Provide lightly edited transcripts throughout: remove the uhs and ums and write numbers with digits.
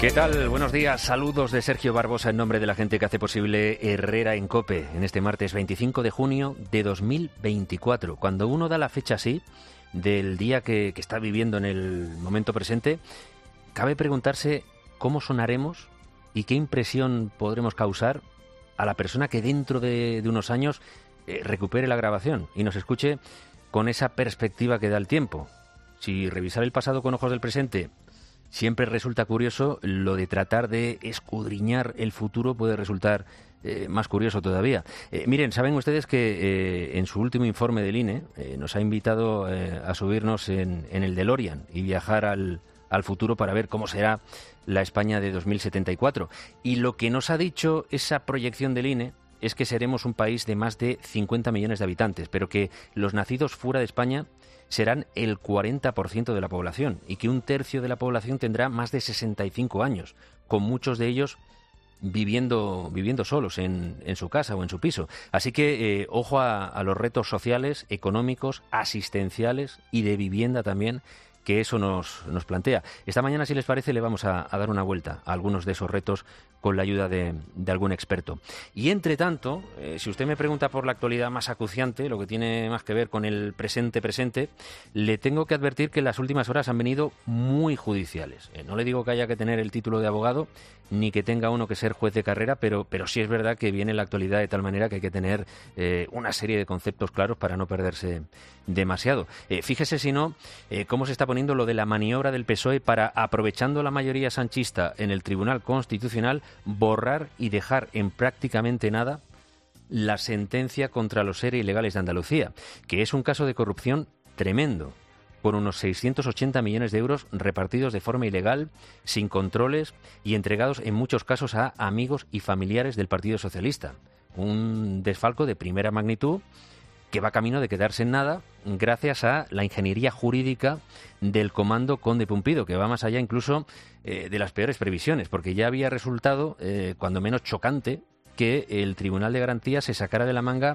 ¿Qué tal? Buenos días. Saludos de Sergio Barbosa en nombre de la gente que hace posible Herrera en COPE en este martes 25 de junio de 2024. Cuando uno da la fecha así del día que está viviendo en el momento presente, cabe preguntarse cómo sonaremos y qué impresión podremos causar a la persona que dentro de unos años recupere la grabación y nos escuche con esa perspectiva que da el tiempo. Si revisar el pasado con ojos del presente siempre resulta curioso, lo de tratar de escudriñar el futuro puede resultar más curioso todavía. Miren, saben ustedes que en su último informe del INE nos ha invitado a subirnos en el DeLorean y viajar al futuro para ver cómo será la España de 2074. Y lo que nos ha dicho esa proyección del INE es que seremos un país de más de 50 millones de habitantes, pero que los nacidos fuera de España serán el 40% de la población y que un tercio de la población tendrá más de 65 años, con muchos de ellos viviendo solos en su casa o en su piso. Así que ojo a los retos sociales, económicos, asistenciales y de vivienda también que eso nos plantea. Esta mañana, si les parece, le vamos a dar una vuelta a algunos de esos retos con la ayuda de algún experto. Y entre tanto, si usted me pregunta por la actualidad más acuciante, lo que tiene más que ver con el presente, le tengo que advertir que las últimas horas han venido muy judiciales. No le digo que haya que tener el título de abogado, ni que tenga uno que ser juez de carrera, pero sí es verdad que viene la actualidad de tal manera que hay que tener una serie de conceptos claros para no perderse demasiado. Fíjese, si no, cómo se está poniendo lo de la maniobra del PSOE para, aprovechando la mayoría sanchista en el Tribunal Constitucional, borrar y dejar en prácticamente nada la sentencia contra los ERE ilegales de Andalucía, que es un caso de corrupción tremendo, por unos 680 millones de euros repartidos de forma ilegal, sin controles y entregados en muchos casos a amigos y familiares del Partido Socialista. Un desfalco de primera magnitud que va camino de quedarse en nada gracias a la ingeniería jurídica del Comando Conde Pumpido, que va más allá incluso de las peores previsiones, porque ya había resultado, cuando menos chocante, que el Tribunal de Garantía se sacara de la manga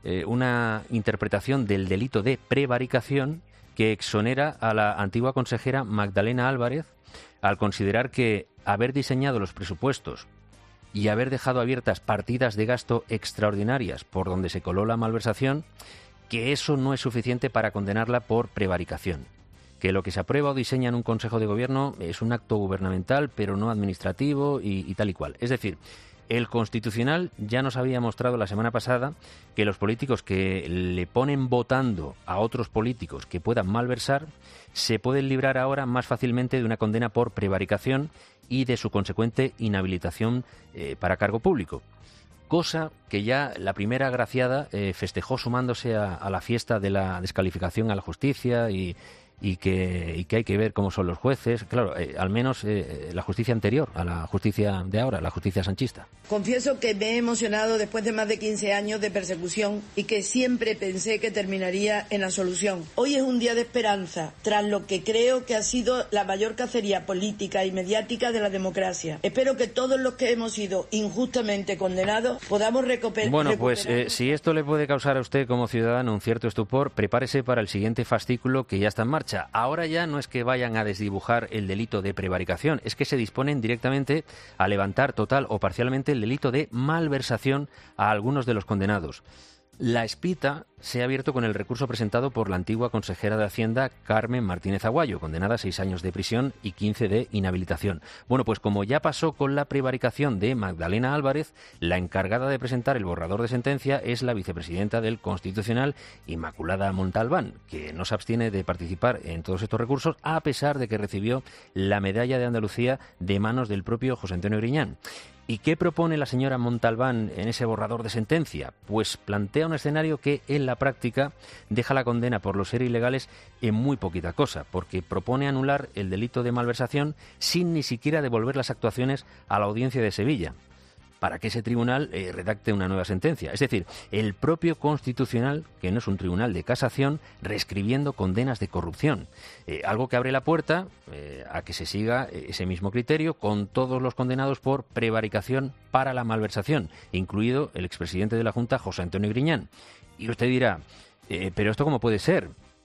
una interpretación del delito de prevaricación que exonera a la antigua consejera Magdalena Álvarez al considerar que haber diseñado los presupuestos y haber dejado abiertas partidas de gasto extraordinarias por donde se coló la malversación, que eso no es suficiente para condenarla por prevaricación. Que lo que se aprueba o diseña en un Consejo de Gobierno es un acto gubernamental, pero no administrativo y tal y cual. Es decir, el Constitucional ya nos había mostrado la semana pasada que los políticos que le ponen votando a otros políticos que puedan malversar se pueden librar ahora más fácilmente de una condena por prevaricación y de su consecuente inhabilitación para cargo público. Cosa que ya la primera agraciada festejó sumándose a la fiesta de la descalificación a la justicia y que hay que ver cómo son los jueces. Claro, al menos la justicia anterior a la justicia de ahora, la justicia sanchista. Confieso que me he emocionado después de más de 15 años de persecución y que siempre pensé que terminaría en la solución. Hoy es un día de esperanza, tras lo que creo que ha sido la mayor cacería política y mediática de la democracia. Espero que todos los que hemos sido injustamente condenados podamos recuperar... Bueno, pues si esto le puede causar a usted como ciudadano un cierto estupor, prepárese para el siguiente fascículo que ya está en marcha. Ahora ya no es que vayan a desdibujar el delito de prevaricación, es que se disponen directamente a levantar total o parcialmente el delito de malversación a algunos de los condenados. La espita se ha abierto con el recurso presentado por la antigua consejera de Hacienda, Carmen Martínez Aguayo, condenada a 6 años de prisión y 15 de inhabilitación. Bueno, pues como ya pasó con la prevaricación de Magdalena Álvarez, la encargada de presentar el borrador de sentencia es la vicepresidenta del Constitucional, Inmaculada Montalbán, que no se abstiene de participar en todos estos recursos, a pesar de que recibió la medalla de Andalucía de manos del propio José Antonio Griñán. ¿Y qué propone la señora Montalbán en ese borrador de sentencia? Pues plantea un escenario que en la práctica deja la condena por los ERE ilegales en muy poquita cosa, porque propone anular el delito de malversación sin ni siquiera devolver las actuaciones a la Audiencia de Sevilla, para que ese tribunal redacte una nueva sentencia. Es decir, el propio Constitucional, que no es un tribunal de casación, reescribiendo condenas de corrupción. Algo que abre la puerta a que se siga ese mismo criterio con todos los condenados por prevaricación para la malversación, incluido el expresidente de la Junta, José Antonio Griñán. Y usted dirá, ¿pero esto cómo puede ser?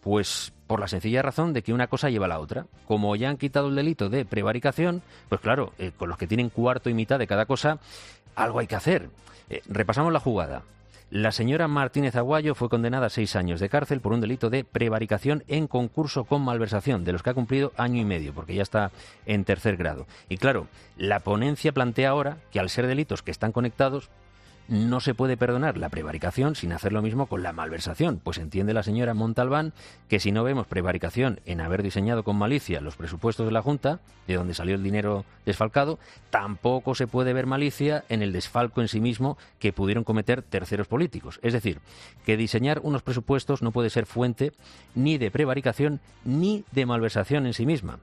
Pues por la sencilla razón de que una cosa lleva a la otra. Como ya han quitado el delito de prevaricación, pues claro, con los que tienen cuarto y mitad de cada cosa, algo hay que hacer. Repasamos la jugada. La señora Martínez Aguayo fue condenada a 6 años de cárcel por un delito de prevaricación en concurso con malversación, de los que ha cumplido año y medio, porque ya está en 3er grado. Y claro, la ponencia plantea ahora que al ser delitos que están conectados, no se puede perdonar la prevaricación sin hacer lo mismo con la malversación, pues entiende la señora Montalbán que si no vemos prevaricación en haber diseñado con malicia los presupuestos de la Junta, de donde salió el dinero desfalcado, tampoco se puede ver malicia en el desfalco en sí mismo que pudieron cometer terceros políticos. Es decir, que diseñar unos presupuestos no puede ser fuente ni de prevaricación ni de malversación en sí misma.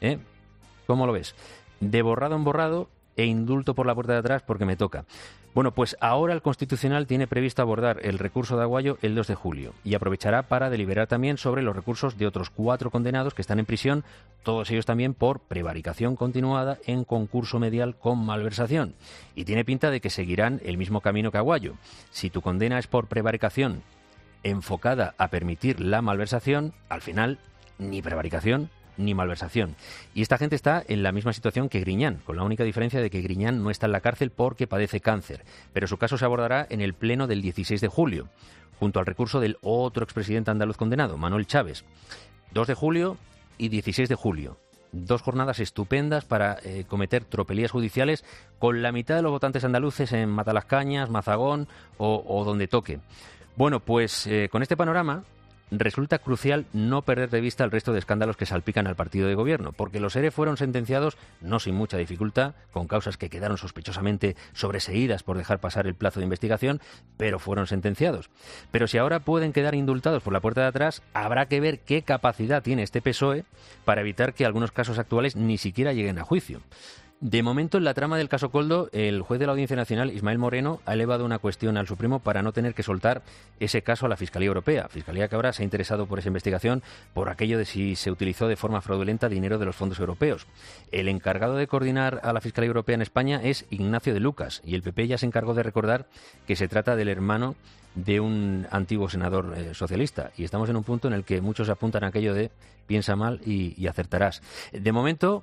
¿Cómo lo ves? De borrado en borrado e indulto por la puerta de atrás porque me toca. Bueno, pues ahora el Constitucional tiene previsto abordar el recurso de Aguayo el 2 de julio y aprovechará para deliberar también sobre los recursos de otros 4 condenados que están en prisión, todos ellos también por prevaricación continuada en concurso medial con malversación. Y tiene pinta de que seguirán el mismo camino que Aguayo. Si tu condena es por prevaricación enfocada a permitir la malversación, al final ni prevaricación ni malversación. Y esta gente está en la misma situación que Griñán, con la única diferencia de que Griñán no está en la cárcel porque padece cáncer. Pero su caso se abordará en el pleno del 16 de julio, junto al recurso del otro expresidente andaluz condenado, Manuel Chaves. 2 de julio y 16 de julio. 2 jornadas estupendas para cometer tropelías judiciales con la mitad de los votantes andaluces en Matalascañas, Mazagón o donde toque. Bueno, pues con este panorama resulta crucial no perder de vista el resto de escándalos que salpican al partido de gobierno, porque los ERE fueron sentenciados, no sin mucha dificultad, con causas que quedaron sospechosamente sobreseídas por dejar pasar el plazo de investigación, pero fueron sentenciados. Pero si ahora pueden quedar indultados por la puerta de atrás, habrá que ver qué capacidad tiene este PSOE para evitar que algunos casos actuales ni siquiera lleguen a juicio. De momento, en la trama del caso Koldo, el juez de la Audiencia Nacional, Ismael Moreno, ha elevado una cuestión al Supremo para no tener que soltar ese caso a la Fiscalía Europea. Fiscalía que ahora se ha interesado por esa investigación por aquello de si se utilizó de forma fraudulenta dinero de los fondos europeos. El encargado de coordinar a la Fiscalía Europea en España es Ignacio de Lucas, y el PP ya se encargó de recordar que se trata del hermano de un antiguo senador socialista. Y estamos en un punto en el que muchos apuntan a aquello de piensa mal y acertarás. De momento,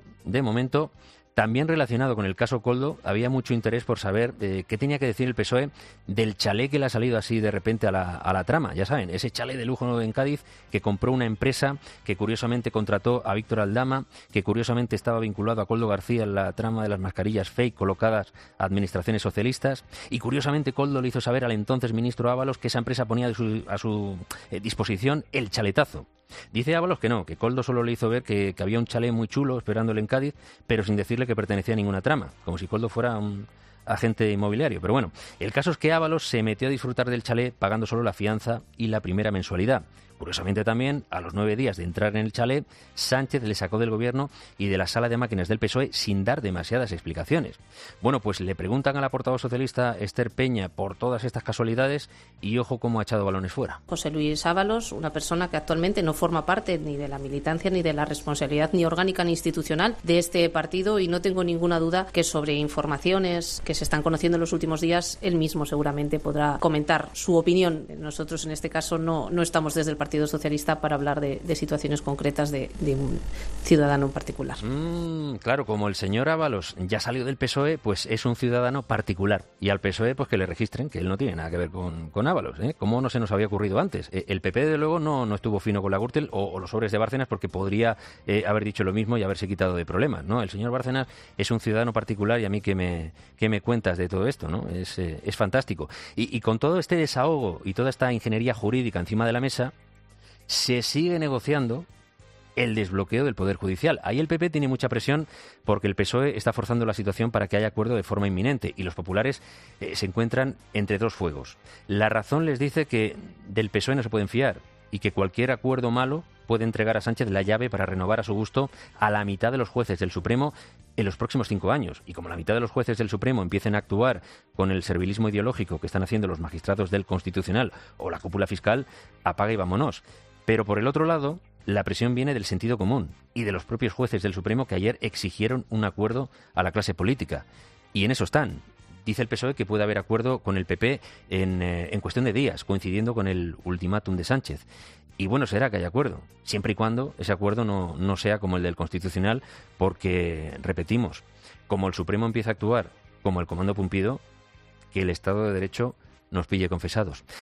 también relacionado con el caso Koldo, había mucho interés por saber qué tenía que decir el PSOE del chalet que le ha salido así de repente a la trama. Ya saben, ese chalet de lujo en Cádiz que compró una empresa que curiosamente contrató a Víctor Aldama, que curiosamente estaba vinculado a Koldo García en la trama de las mascarillas fake colocadas a administraciones socialistas, y curiosamente Koldo le hizo saber al entonces ministro Ábalos que esa empresa ponía a su disposición el chaletazo. Dice Ábalos que no, que Koldo solo le hizo ver que había un chalet muy chulo esperándole en Cádiz, pero sin decirle que pertenecía a ninguna trama, como si Koldo fuera un agente inmobiliario. Pero bueno, el caso es que Ábalos se metió a disfrutar del chalet pagando solo la fianza y la primera mensualidad. Curiosamente también, a los 9 días de entrar en el chalet, Sánchez le sacó del gobierno y de la sala de máquinas del PSOE sin dar demasiadas explicaciones. Bueno, pues le preguntan a la portavoz socialista Esther Peña por todas estas casualidades y ojo cómo ha echado balones fuera. José Luis Ábalos, una persona que actualmente no forma parte ni de la militancia ni de la responsabilidad ni orgánica ni institucional de este partido, y no tengo ninguna duda que sobre informaciones que se están conociendo en los últimos días, él mismo seguramente podrá comentar su opinión. Nosotros en este caso no estamos desde el Partido Socialista para hablar de situaciones concretas de un ciudadano en particular. Claro, como el señor Ábalos ya salió del PSOE, pues es un ciudadano particular. Y al PSOE, pues que le registren que él no tiene nada que ver con Ábalos, ¿eh? ¿Cómo no se nos había ocurrido antes? El PP, de luego, no estuvo fino con la Gürtel o los sobres de Bárcenas, porque podría haber dicho lo mismo y haberse quitado de problemas, ¿no? El señor Bárcenas es un ciudadano particular y a mí que me cuentas de todo esto, ¿no? Es fantástico. Y con todo este desahogo y toda esta ingeniería jurídica encima de la mesa, se sigue negociando el desbloqueo del Poder Judicial. Ahí el PP tiene mucha presión porque el PSOE está forzando la situación para que haya acuerdo de forma inminente y los populares se encuentran entre 2 fuegos. La razón les dice que del PSOE no se pueden fiar y que cualquier acuerdo malo puede entregar a Sánchez la llave para renovar a su gusto a la mitad de los jueces del Supremo en los próximos 5 años. Y como la mitad de los jueces del Supremo empiecen a actuar con el servilismo ideológico que están haciendo los magistrados del Constitucional o la cúpula fiscal, apaga y vámonos. Pero por el otro lado, la presión viene del sentido común y de los propios jueces del Supremo que ayer exigieron un acuerdo a la clase política. Y en eso están. Dice el PSOE que puede haber acuerdo con el PP en cuestión de días, coincidiendo con el ultimátum de Sánchez. Y bueno será que haya acuerdo, siempre y cuando ese acuerdo no sea como el del Constitucional, porque, repetimos, como el Supremo empieza a actuar como el Comando Pumpido, que el Estado de Derecho nos pille confesados.